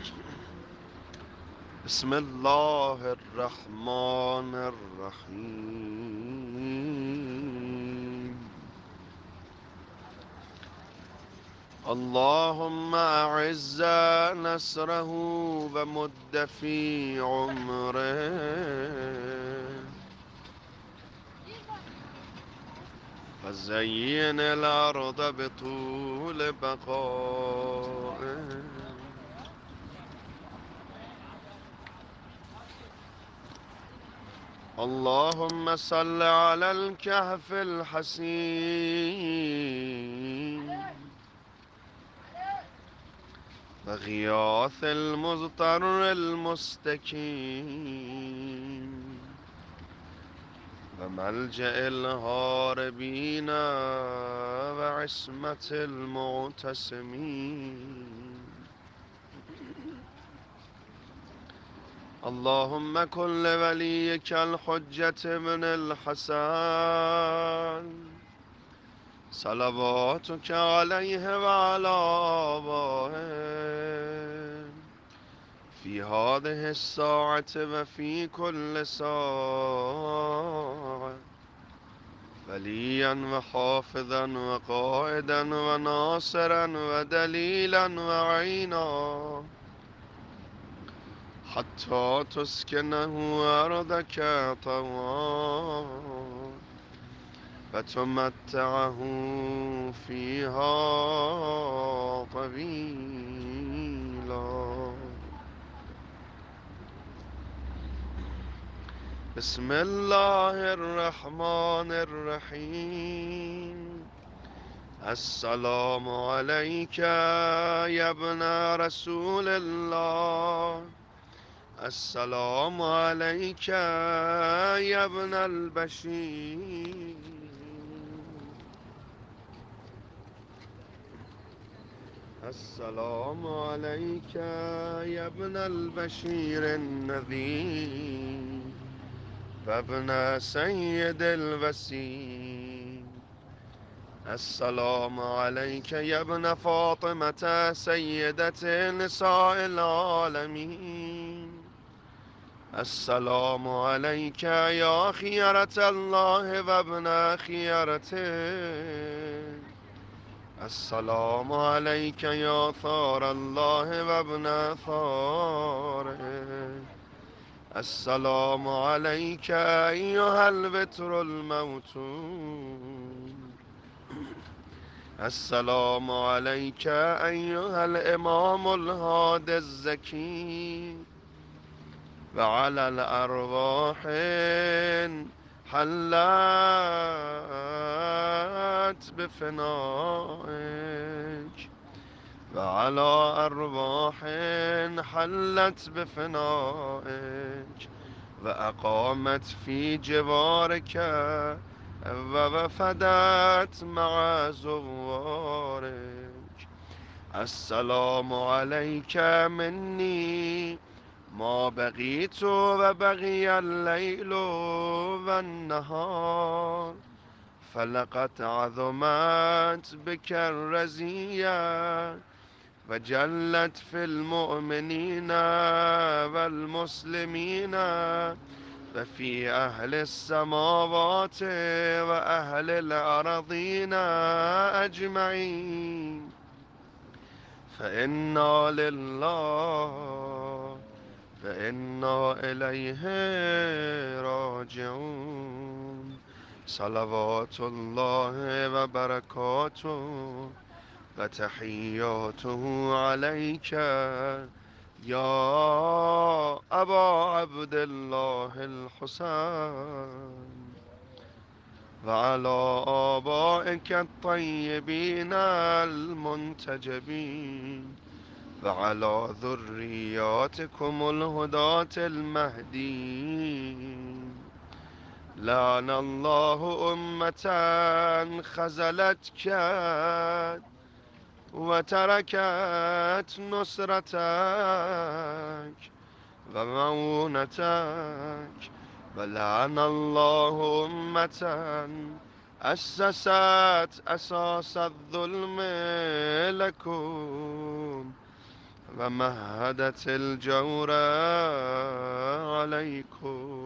بسم الله الرحمن الرحیم. اللهم اعز نصره و مد فی عمره و زین الارض بطول بقائه. اللهم صل على الكهف الحسين وغياث المضطر المستكين وملجأ الهاربين وعصمة المعتصمين. اللهم كن لوليك الحجة بن الحسن صلواتك عليه وعلى آبائه في هذه الساعة وفي كل ساعة وليا وحافظا وقائدا وناصرا ودليلا وعينا حتى تسكنه أرضك طوعا فتمتعه فيها طويلا. بسم الله الرحمن الرحيم. السلام عليك يا ابن رسول الله. السلام عليك يا ابن البشير. السلام عليك يا ابن البشير النذير وابن سيد الوسيم. السلام عليك يا ابن فاطمة سيدة نساء العالمين. السلام عليك يا خيرة الله وابن خيرته. السلام عليك يا ثار الله وابن ثاره. السلام عليك أيها البتر الموتون. السلام عليك أيها الإمام الهادي الزكي وعلى الأرواح حلت بفنائك وعلى أرواح حلت بفنائك وأقامت في جوارك ووفدت مع زوارك. السلام عليك مني ما بقيت وبقي الليل والنهار فلقد عظمت بك الرزية وجلت في المؤمنين والمسلمين وفي أهل السماوات وأهل الأرضين أجمعين. فإنا لله وإنا إليه راجعون. صلوات الله وبركاته وتحياته عليك يا أبا عبد الله الحسين وعلى آبائك الطيبين المنتجبين وعلى ذرياتكم الهداة المهديين. لعن الله أمة خذلتك وتركت نصرتك ومعونتك. ولعن الله أمة أسست أساس الظلم لكم و مهدت الجور عليكم.